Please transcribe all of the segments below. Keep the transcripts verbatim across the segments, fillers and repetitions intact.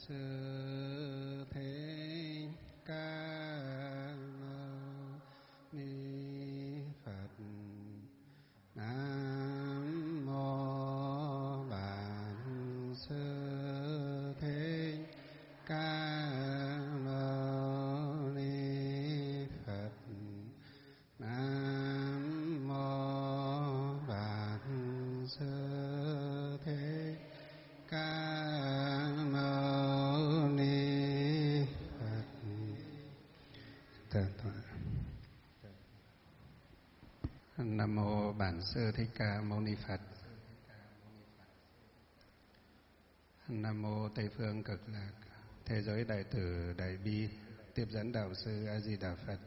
Sư Thích Ca Mâu Ni Phật. Nam mô Bản Sư Thích Ca Mâu Ni Phật. Nam mô Bản Sư Thích Ca Mâu Ni Phật. Nam mô Bản Sư Thích Ca Mâu Ni Phật. Nam mô Tây phương Cực Lạc Thế giới Đại Từ Đại Bi Tiếp dẫn Đạo Sư A Di Đà Phật.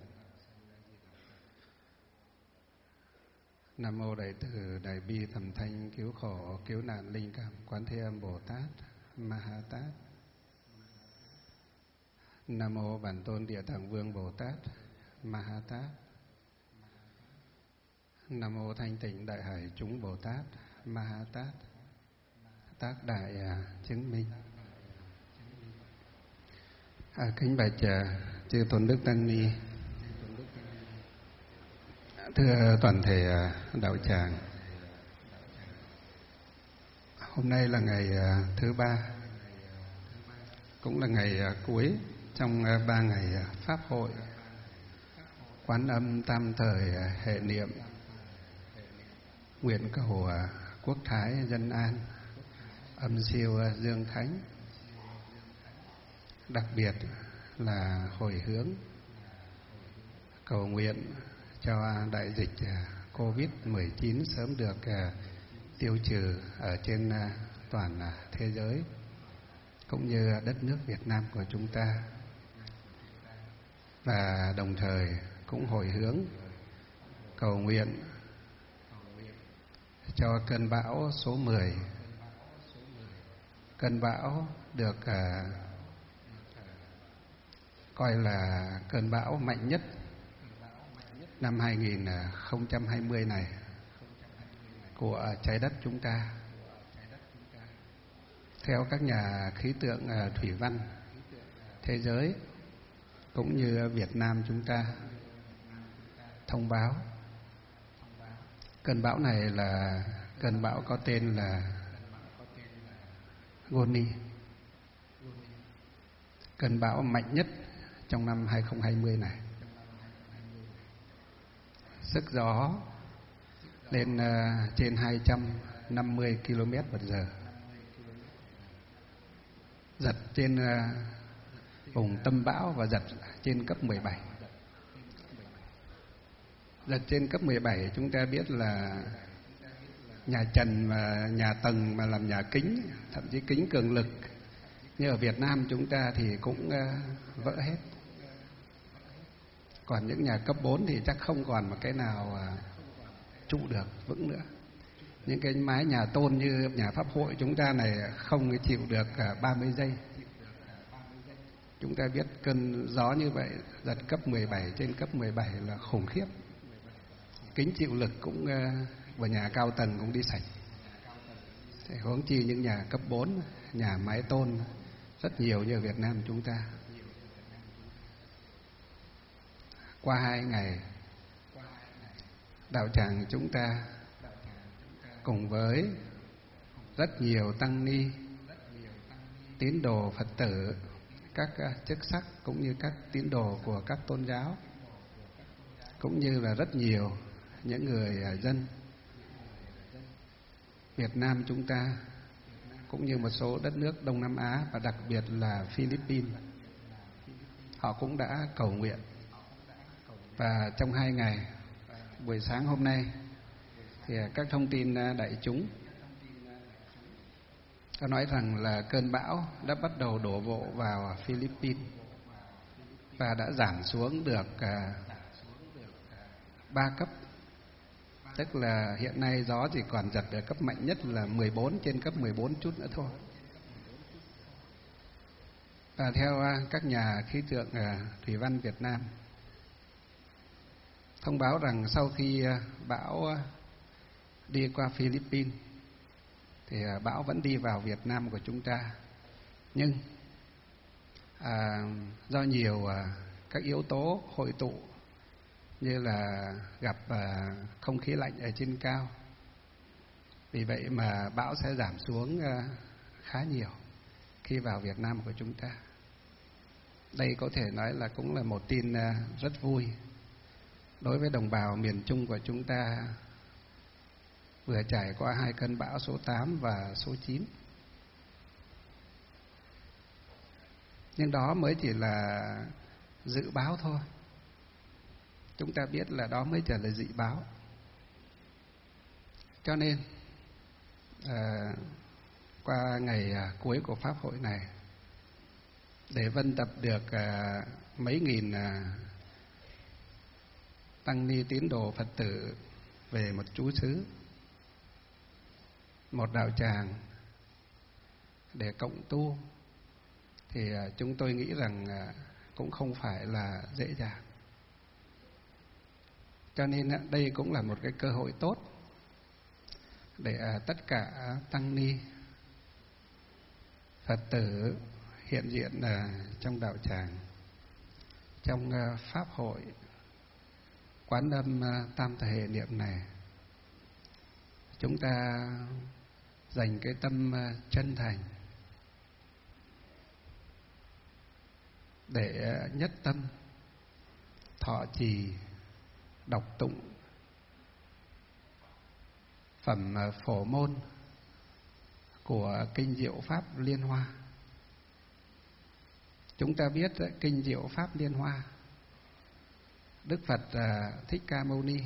Nam mô Đại Từ Đại Bi Thầm Thanh Cứu Khổ Cứu Nạn Linh Cảm Quán Thế Âm Bồ Tát Ma Ha Tát. Nam mô Bản Tôn Địa Tạng Vương Bồ Tát Ma Ha Tát. Nam mô Thanh Tịnh Đại Hải Chúng Bồ Tát Ma Ha Tát. Tác đại à, chứng minh. À, kính bạch à, chư Tôn Đức Tăng Ni, thưa toàn thể à, đạo tràng. Hôm nay là ngày à, thứ ba, cũng là ngày à, cuối trong à, ba ngày à, pháp hội Quán Âm Tam Thời à, hệ niệm, nguyện cầu à, quốc thái dân an, âm siêu à, dương khánh. Đặc biệt là hồi hướng cầu nguyện cho đại dịch covid mười chín sớm được tiêu trừ ở trên toàn thế giới, cũng như đất nước Việt Nam của chúng ta. Và đồng thời cũng hồi hướng cầu nguyện cho cơn bão số mười. Cơn bão được uh, coi là cơn bão mạnh nhất năm hai nghìn không trăm hai mươi này của trái đất chúng ta. Theo các nhà khí tượng uh, thủy văn thế giới cũng như Việt Nam chúng ta thông báo, cơn bão này là cơn bão có tên là Goni, cơn bão mạnh nhất trong năm hai không hai không này. Sức gió lên uh, trên hai trăm năm mươi ki lô mét trên giờ, giật trên uh, vùng tâm bão và giật trên cấp mười bảy. Giật trên cấp mười bảy chúng ta biết là nhà trần và nhà tầng mà làm nhà kính, thậm chí kính cường lực như ở Việt Nam chúng ta thì cũng uh, vỡ hết. Còn những nhà cấp bốn thì chắc không còn một cái nào uh, trụ được vững nữa. Những cái mái nhà tôn như nhà Pháp hội chúng ta này không chịu được uh, ba mươi giây. Chúng ta biết cơn gió như vậy giật cấp mười bảy, trên cấp mười bảy là khủng khiếp. Kính chịu lực cũng uh, và nhà cao tầng cũng đi sạch. Thế huống chi những nhà cấp bốn, nhà mái tôn rất nhiều như ở Việt Nam chúng ta. Qua hai ngày, đạo tràng chúng ta cùng với rất nhiều tăng ni, tín đồ Phật tử, các chức sắc cũng như các tín đồ của các tôn giáo, cũng như là rất nhiều những người dân Việt Nam chúng ta, cũng như một số đất nước Đông Nam Á và đặc biệt là Philippines, họ cũng đã cầu nguyện. Và trong hai ngày, buổi sáng hôm nay thì các thông tin đại chúng có nói rằng là cơn bão đã bắt đầu đổ bộ vào Philippines và đã giảm xuống được ba cấp. Tức là hiện nay gió chỉ còn giật ở cấp mạnh nhất là mười bốn, trên cấp mười bốn chút nữa thôi. Và theo các nhà khí tượng thủy văn Việt Nam thông báo rằng sau khi bão đi qua Philippines thì bão vẫn đi vào Việt Nam của chúng ta, nhưng à, do nhiều à, các yếu tố hội tụ, như là gặp à, không khí lạnh ở trên cao. Vì vậy mà bão sẽ giảm xuống à, khá nhiều khi vào Việt Nam của chúng ta. Đây có thể nói là cũng là một tin à, rất vui đối với đồng bào miền Trung của chúng ta, vừa trải qua hai cơn bão số tám và số chín. Nhưng đó mới chỉ là dự báo thôi. Chúng ta biết là đó mới chỉ là dự báo. Cho nên à, qua ngày à, cuối của pháp hội này, để vân tập được à, mấy nghìn à, tăng ni tín đồ Phật tử về một trú xứ, một đạo tràng để cộng tu, thì à, chúng tôi nghĩ rằng à, cũng không phải là dễ dàng. Cho nên à, đây cũng là một cái cơ hội tốt để à, tất cả tăng ni Phật tử hiện diện à, trong đạo tràng, trong à, pháp hội Quán Âm à, Tam Thể Niệm này, chúng ta dành cái tâm à, chân thành để à, nhất tâm thọ trì đọc tụng phẩm à, phổ môn của kinh Diệu Pháp Liên Hoa. Chúng ta biết à, kinh Diệu Pháp Liên Hoa, Đức Phật à, Thích Ca Mâu Ni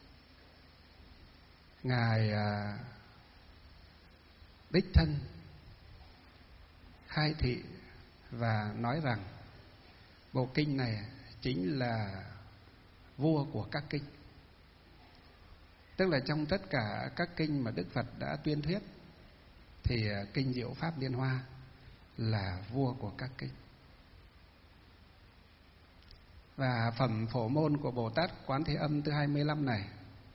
ngài à, đích thân khai thị và nói rằng bộ kinh này chính là vua của các kinh. Tức là trong tất cả các kinh mà Đức Phật đã tuyên thuyết thì à, kinh Diệu Pháp Liên Hoa là vua của các kinh. Và phẩm phổ môn của Bồ Tát Quán Thế Âm thứ hai mươi lăm này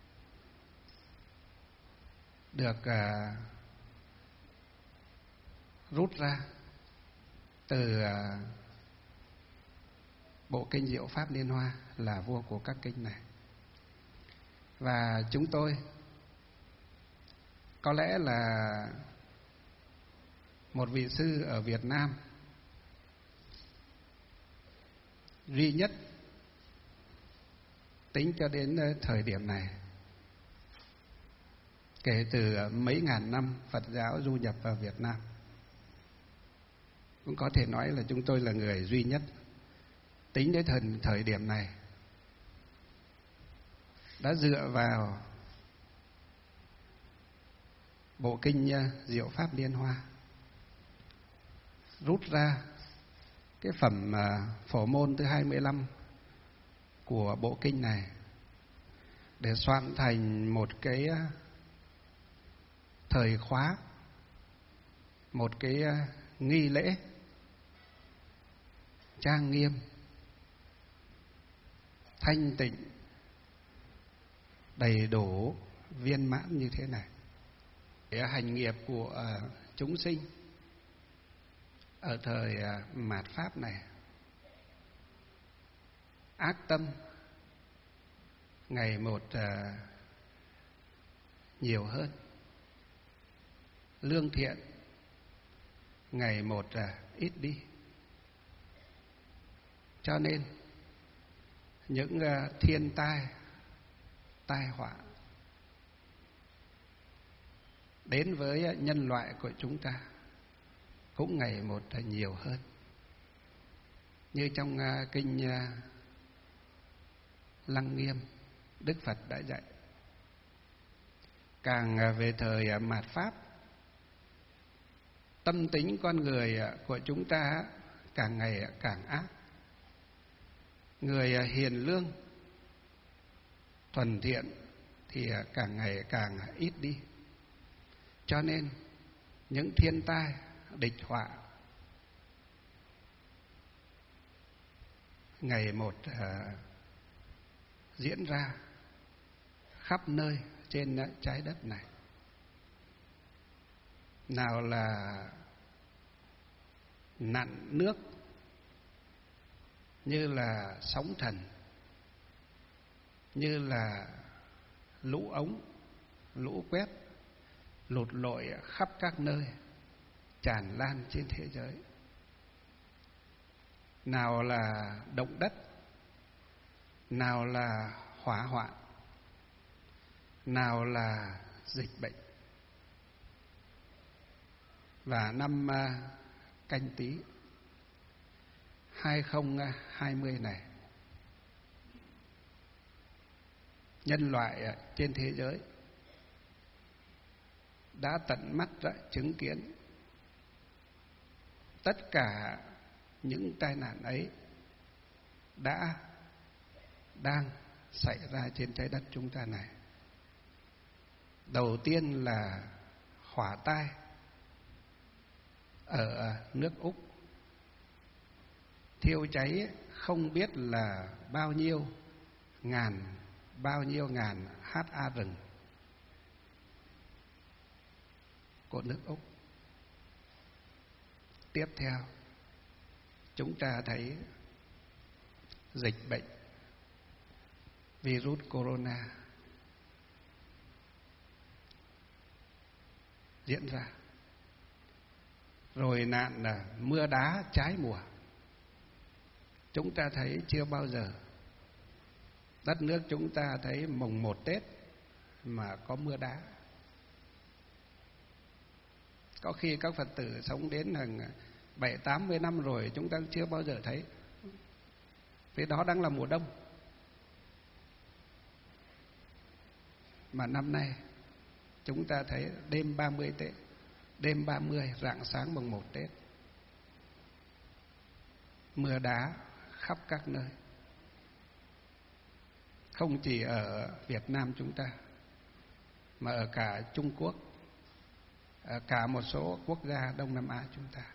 được à, rút ra từ à, bộ kinh Diệu Pháp Liên Hoa là vua của các kinh này. Và chúng tôi có lẽ là một vị sư ở Việt Nam duy nhất tính cho đến thời điểm này, kể từ mấy ngàn năm Phật giáo du nhập vào Việt Nam. Cũng có thể nói là chúng tôi là người duy nhất tính đến thời, thời điểm này đã dựa vào bộ kinh Diệu Pháp Liên Hoa rút ra cái phẩm phổ môn thứ hai mươi lăm của bộ kinh này để soạn thành một cái thời khóa, một cái nghi lễ trang nghiêm, thanh tịnh, đầy đủ, viên mãn như thế này. Để hành nghiệp của chúng sinh ở thời mạt Pháp này, ác tâm ngày một nhiều hơn, lương thiện ngày một ít đi. Cho nên những thiên tai, tai họa đến với nhân loại của chúng ta cũng ngày một nhiều hơn. Như trong kinh Lăng Nghiêm, Đức Phật đã dạy, càng về thời mạt Pháp, tâm tính con người của chúng ta càng ngày càng ác. Người hiền lương, thuần thiện thì càng ngày càng ít đi. Cho nên những thiên tai, địch họa ngày một uh, diễn ra khắp nơi trên trái đất này. Nào là nạn nước như là sóng thần, như là lũ ống, lũ quét, lụt lội khắp các nơi, tràn lan trên thế giới. Nào là động đất, nào là hỏa hoạn, nào là dịch bệnh. Và năm Canh Tý hai không hai không này, nhân loại trên thế giới đã tận mắt đã chứng kiến tất cả những tai nạn ấy đã đang xảy ra trên trái đất chúng ta này. Đầu tiên là hỏa tai ở nước Úc, thiêu cháy không biết là bao nhiêu ngàn bao nhiêu ngàn ha rừng của nước Úc. Tiếp theo chúng ta thấy dịch bệnh virus corona diễn ra, rồi nạn là mưa đá trái mùa. Chúng ta thấy chưa bao giờ đất nước chúng ta thấy mùng một Tết mà có mưa đá. Có khi các Phật tử sống đến hàng bảy tám mươi năm rồi chúng ta chưa bao giờ thấy. Vì đó đang là mùa đông. Mà năm nay chúng ta thấy đêm ba mươi Tết, đêm ba mươi rạng sáng mùng một Tết, mưa đá khắp các nơi. Không chỉ ở Việt Nam chúng ta mà ở cả Trung Quốc, ở cả một số quốc gia Đông Nam Á chúng ta.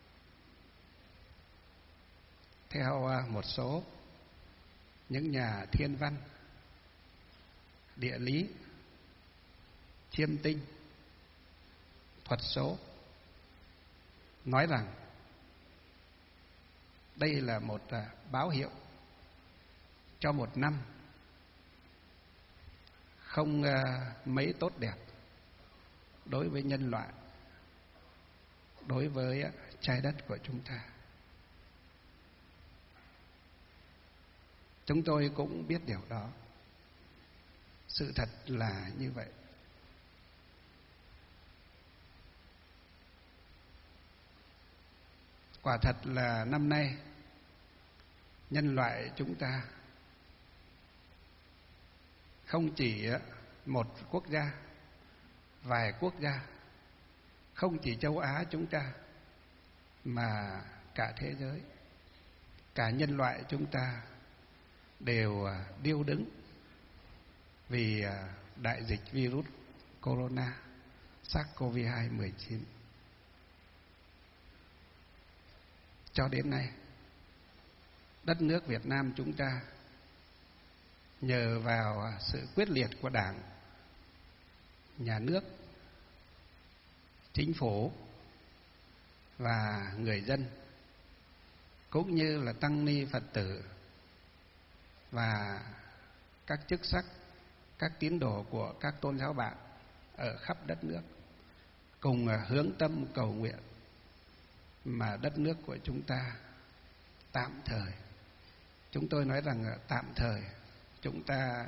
Theo một số những nhà thiên văn, địa lý, chiêm tinh, thuật số nói rằng đây là một báo hiệu cho một năm không mấy tốt đẹp đối với nhân loại, đối với trái đất của chúng ta. Chúng tôi cũng biết điều đó. Sự thật là như vậy. Quả thật là năm nay nhân loại chúng ta không chỉ một quốc gia, vài quốc gia, không chỉ châu Á chúng ta mà cả thế giới, cả nhân loại chúng ta đều điêu đứng vì đại dịch virus corona SARS-cô vê hai mười chín. Cho đến nay, đất nước Việt Nam chúng ta nhờ vào sự quyết liệt của Đảng, nhà nước, chính phủ và người dân, cũng như là tăng ni Phật tử và các chức sắc, các tín đồ của các tôn giáo bạn ở khắp đất nước cùng hướng tâm cầu nguyện mà đất nước của chúng ta tạm thời, chúng tôi nói rằng tạm thời, chúng ta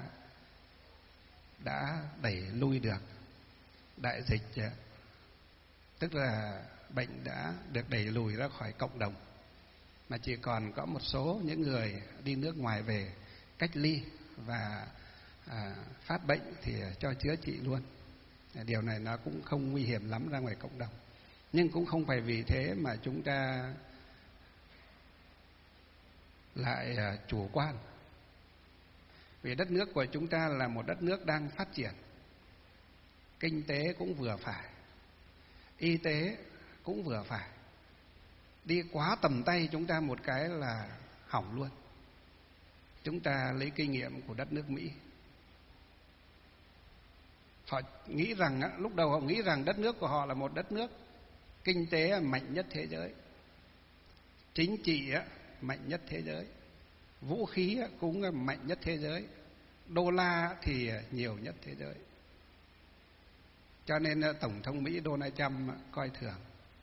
đã đẩy lui được đại dịch, tức là bệnh đã được đẩy lùi ra khỏi cộng đồng, mà chỉ còn có một số những người đi nước ngoài về cách ly và à, phát bệnh thì cho chữa trị luôn. Điều này nó cũng không nguy hiểm lắm ra ngoài cộng đồng. Nhưng cũng không phải vì thế mà chúng ta lại chủ quan. Vì đất nước của chúng ta là một đất nước đang phát triển, kinh tế cũng vừa phải, y tế cũng vừa phải. Đi quá tầm tay chúng ta một cái là hỏng luôn. Chúng ta lấy kinh nghiệm của đất nước Mỹ. Họ nghĩ rằng, lúc đầu họ nghĩ rằng đất nước của họ là một đất nước kinh tế mạnh nhất thế giới, chính trị mạnh nhất thế giới, vũ khí cũng mạnh nhất thế giới, đô la thì nhiều nhất thế giới. Cho nên Tổng thống Mỹ Donald Trump coi thường.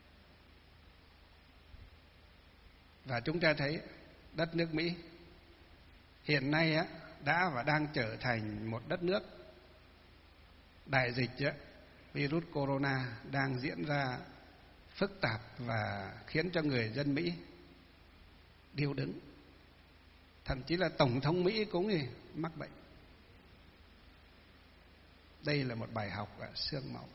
Và chúng ta thấy đất nước Mỹ hiện nay đã và đang trở thành một đất nước đại dịch virus corona đang diễn ra phức tạp và khiến cho người dân Mỹ điêu đứng. Thậm chí là Tổng thống Mỹ cũng mắc bệnh. Đây là một bài học xương máu.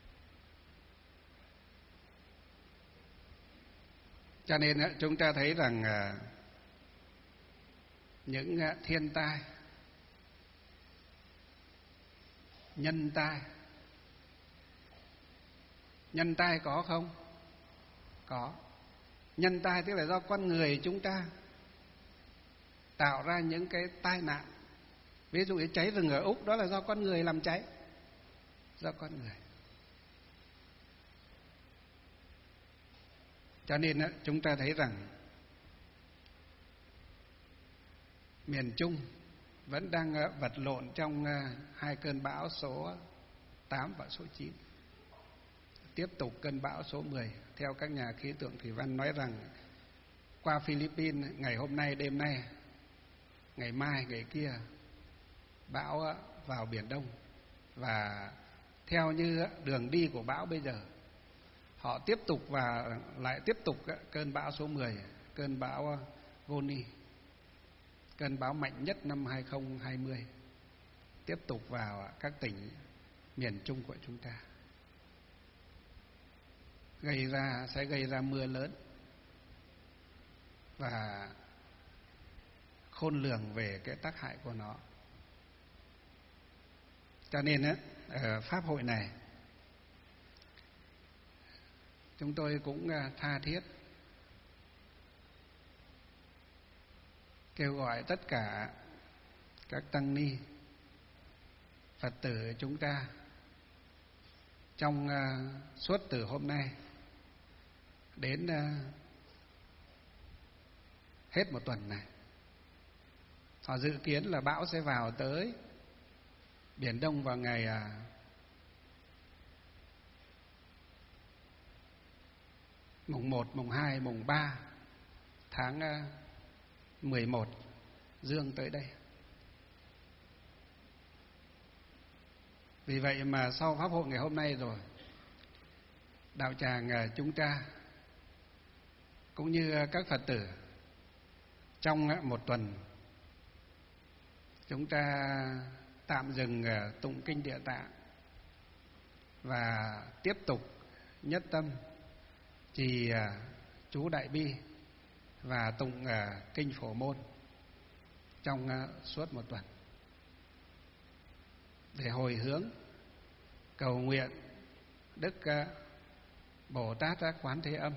Cho nên chúng ta thấy rằng những thiên tai, nhân tai, nhân tai có không? Có. Nhân tai tức là do con người chúng ta tạo ra những cái tai nạn. Ví dụ như cháy rừng ở Úc, đó là do con người làm cháy, do con người. Cho nên chúng ta thấy rằng miền Trung vẫn đang vật lộn trong hai cơn bão số tám và số chín. Tiếp tục cơn bão số mười. Theo các nhà khí tượng thủy văn nói rằng qua Philippines ngày hôm nay, đêm nay, ngày mai, ngày kia bão vào Biển Đông. Và theo như đường đi của bão bây giờ, họ tiếp tục và lại tiếp tục cơn bão số mười, cơn bão Goni, cơn bão mạnh nhất năm hai không hai không, tiếp tục vào các tỉnh miền Trung của chúng ta, gây ra sẽ gây ra mưa lớn và khôn lường về cái tác hại của nó. Cho nên á, ở pháp hội này chúng tôi cũng tha thiết kêu gọi tất cả các tăng ni Phật tử chúng ta trong suốt từ hôm nay đến hết một tuần này. Họ dự kiến là bão sẽ vào tới Biển Đông vào ngày mùng một, mùng hai, mùng ba tháng mười một dương tới đây. Vì vậy mà sau pháp hội ngày hôm nay rồi, đạo tràng chúng ta cũng như các Phật tử trong một tuần chúng ta tạm dừng tụng kinh Địa Tạng và tiếp tục nhất tâm trì chú Đại Bi và tụng kinh Phổ Môn trong suốt một tuần, để hồi hướng cầu nguyện Đức Bồ Tát Quán Thế Âm,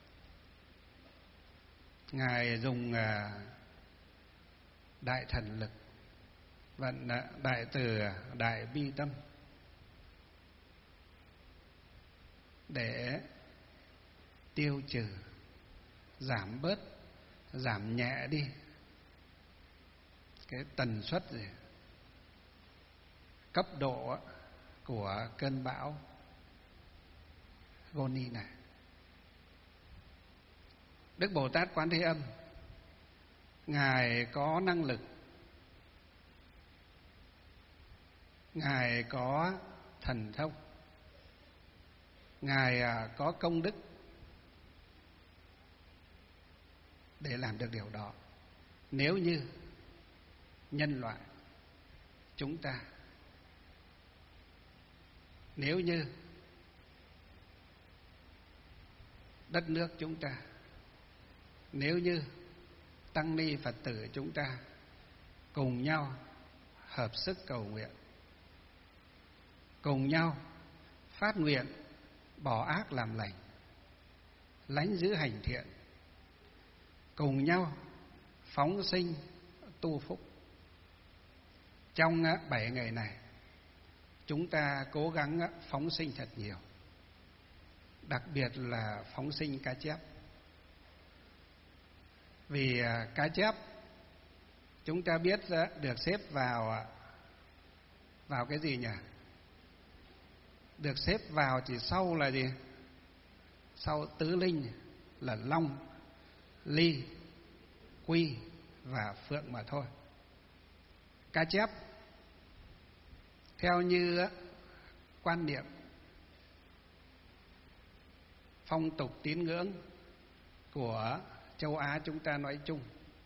Ngài dùng đại thần lực vận đại từ đại bi tâm để tiêu trừ, giảm bớt, giảm nhẹ đi cái tần suất gì, cấp độ của cơn bão Goni này. Đức Bồ Tát Quán Thế Âm, Ngài có năng lực, Ngài có thần thông, Ngài có công đức để làm được điều đó. Nếu như nhân loại chúng ta, nếu như đất nước chúng ta, nếu như tăng ni Phật tử chúng ta cùng nhau hợp sức cầu nguyện, cùng nhau phát nguyện bỏ ác làm lành, lánh giữ hành thiện, cùng nhau phóng sinh tu phúc. Trong bảy ngày này chúng ta cố gắng phóng sinh thật nhiều, đặc biệt là phóng sinh cá chép. Vì cá chép chúng ta biết được xếp vào vào cái gì nhỉ? Được xếp vào chỉ sau là gì? Sau tứ linh là long, ly, quy và phượng mà thôi. Cá chép theo như quan niệm phong tục tín ngưỡng của châu Á chúng ta nói chung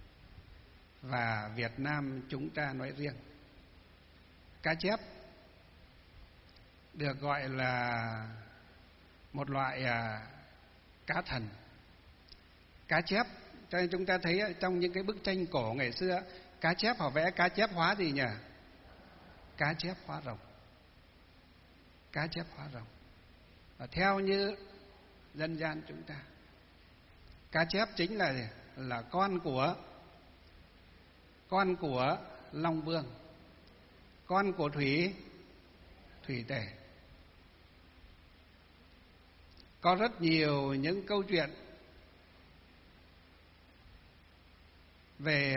và Việt Nam chúng ta nói riêng, cá chép được gọi là một loại à, cá thần. Cá chép, cho nên chúng ta thấy trong những cái bức tranh cổ ngày xưa, cá chép họ vẽ cá chép hóa gì nhỉ? Cá chép hóa rồng. Cá chép hóa rồng. Và theo như dân gian chúng ta, cá chép chính là là con của con của Long Vương, con của Thủy Thủy Tề. Có rất nhiều những câu chuyện về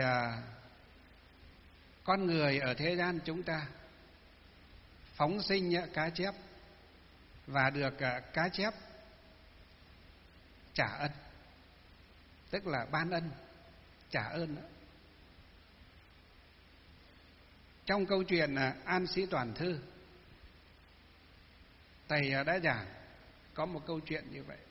con người ở thế gian chúng ta phóng sinh cá chép và được cá chép trả ân, tức là ban ân, trả ơn. Trong câu chuyện An Sĩ Toàn Thư, thầy đã giảng có một câu chuyện như vậy.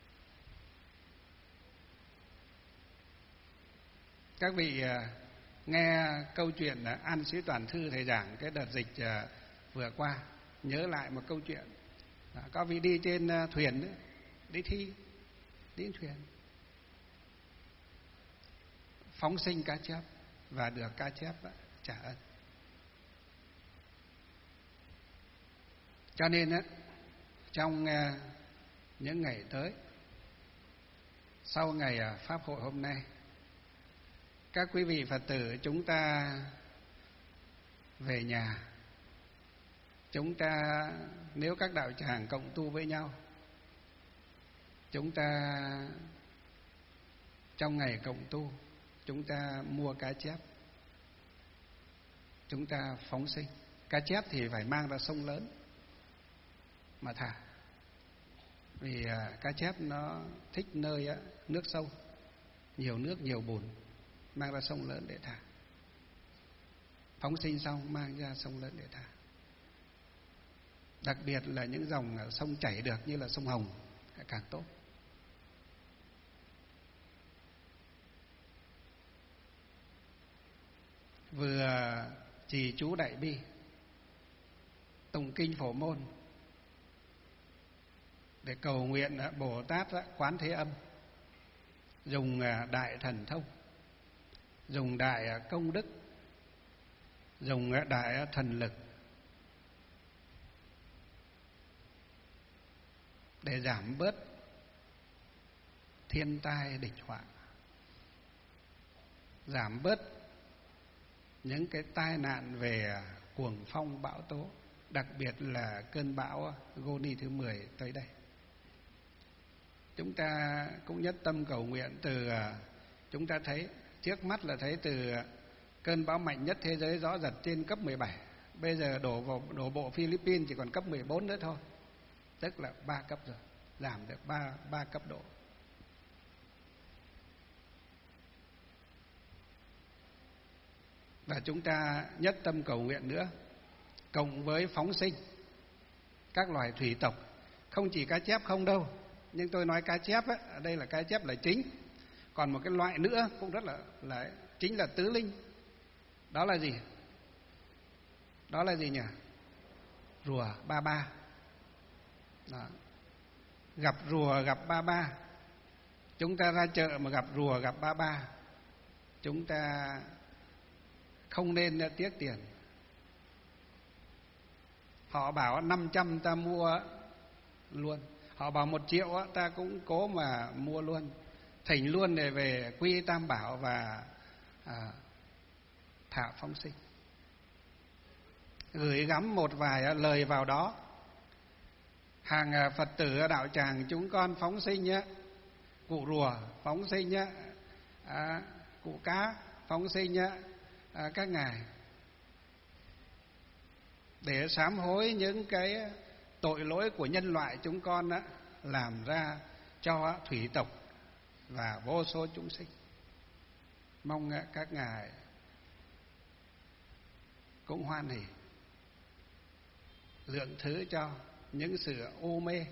Các vị nghe câu chuyện An Sĩ Toàn Thư thầy giảng cái đợt dịch vừa qua, nhớ lại một câu chuyện. Có vị đi trên thuyền, đi thi, đi thuyền, phóng sinh cá chép và được cá chép trả ân. Cho nên trong những ngày tới, sau ngày pháp hội hôm nay, các quý vị Phật tử chúng ta về nhà, chúng ta nếu các đạo tràng cộng tu với nhau, chúng ta trong ngày cộng tu, chúng ta mua cá chép, chúng ta phóng sinh. Cá chép thì phải mang ra sông lớn mà thả, vì cá chép nó thích nơi nước sâu, nhiều nước nhiều bùn, mang ra sông lớn để thả. Phóng sinh xong mang ra sông lớn để thả. Đặc biệt là những dòng sông chảy được như là sông Hồng càng tốt. Vừa trì chú Đại Bi, tụng kinh Phổ Môn để cầu nguyện Bồ Tát Quán Thế Âm dùng đại thần thông, dùng đại công đức, dùng đại thần lực để giảm bớt thiên tai địch họa, giảm bớt những cái tai nạn về cuồng phong bão tố, đặc biệt là cơn bão Goni thứ mười tới đây. Chúng ta cũng nhất tâm cầu nguyện từ, chúng ta thấy trước mắt là thấy từ cơn bão mạnh nhất thế giới gió giật trên cấp mười bảy, bây giờ đổ vào đổ bộ Philippines chỉ còn cấp mười bốn nữa thôi, tức là ba cấp rồi, giảm được ba ba cấp độ. Và chúng ta nhất tâm cầu nguyện nữa, cộng với phóng sinh các loài thủy tộc, không chỉ cá chép không đâu, nhưng tôi nói cá chép ấy, ở đây là cá chép là chính. Còn một cái loại nữa cũng rất là là chính là tứ linh. Đó là gì? Đó là gì nhỉ? Rùa ba ba. Đó. Gặp rùa gặp ba ba. Chúng ta ra chợ mà gặp rùa gặp ba ba, chúng ta không nên tiếc tiền. Họ bảo năm trăm ta mua luôn, họ bảo một triệu ta cũng cố mà mua luôn, thỉnh luôn để về quy Tam Bảo và à, thả phóng sinh, gửi gắm một vài lời vào đó. Hàng Phật tử đạo tràng chúng con phóng sinh nhé, cụ rùa phóng sinh nhé, à, cụ cá phóng sinh nhé, à, các ngài để sám hối những cái tội lỗi của nhân loại chúng con á, làm ra cho thủy tộc và vô số chúng sinh. Mong các ngài cũng hoan hỉ lượng thứ cho những sự u mê,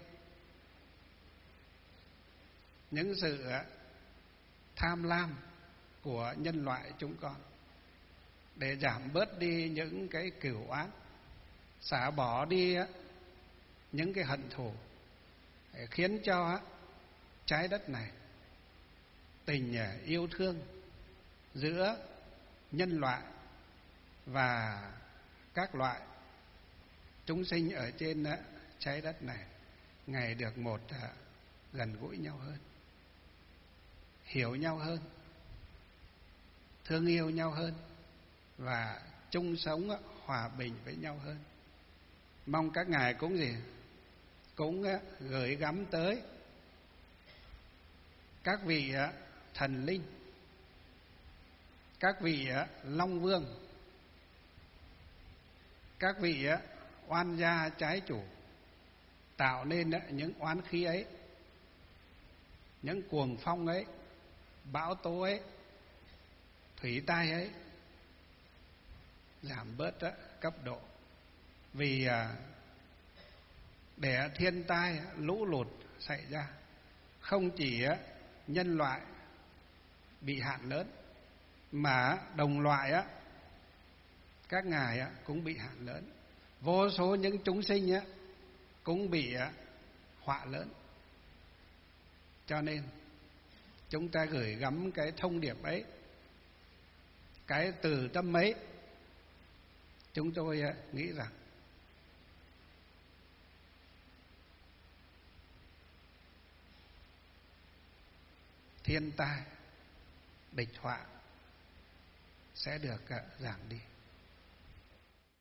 những sự tham lam của nhân loại chúng con, để giảm bớt đi những cái cừu oán, xả bỏ đi những cái hận thù, để khiến cho trái đất này tình yêu thương giữa nhân loại và các loại chúng sinh ở trên trái đất này ngày được một gần gũi nhau hơn, hiểu nhau hơn, thương yêu nhau hơn và chung sống hòa bình với nhau hơn. Mong các ngài cũng gì cũng gửi gắm tới các vị thần linh, các vị long vương, các vị oan gia trái chủ, tạo nên những oán khí ấy, những cuồng phong ấy, bão tố ấy, thủy tai ấy, giảm bớt cấp độ. Vì để thiên tai lũ lụt xảy ra, không chỉ nhân loại bị hạn lớn, mà đồng loại á, các ngài á cũng bị hạn lớn, vô số những chúng sinh á cũng bị họa lớn. Cho nên chúng ta gửi gắm cái thông điệp ấy, cái từ tâm ấy, chúng tôi nghĩ rằng thiên tai, địch họa sẽ được giảm đi.